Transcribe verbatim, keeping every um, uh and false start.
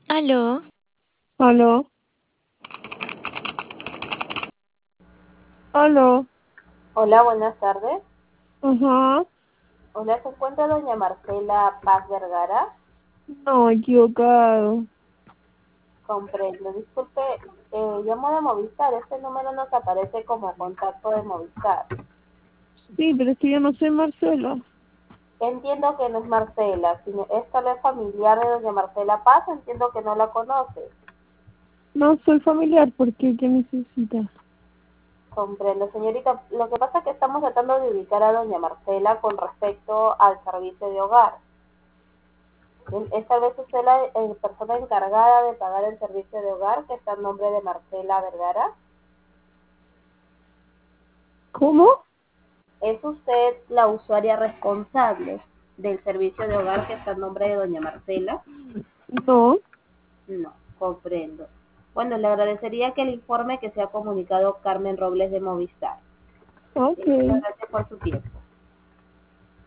Aló, Aló, aló, Hola, buenas tardes. ajá, Hola, ¿se encuentra doña Marcela Paz Vergara? no, equivocado. Comprendo. Disculpe, eh, llamo de Movistar. Este número nos aparece como contacto de Movistar. Sí, pero es que yo no soy Marcela. Entiendo que no es Marcela, sino es tal vez familiar de doña Marcela Paz. Entiendo que no la conoce. No soy familiar, porque qué necesitas? Comprendo, señorita. Lo que pasa es que estamos tratando de ubicar a doña Marcela con respecto al servicio de hogar. ¿Es tal vez usted la eh, persona encargada de pagar el servicio de hogar que está en nombre de Marcela Vergara? ¿Cómo? ¿Es usted la usuaria responsable del servicio de hogar que está en nombre de doña Marcela? No, No, comprendo. Bueno, le agradecería que el informe que se ha comunicado Carmen Robles de Movistar. ok. Eh, muchas gracias por su tiempo.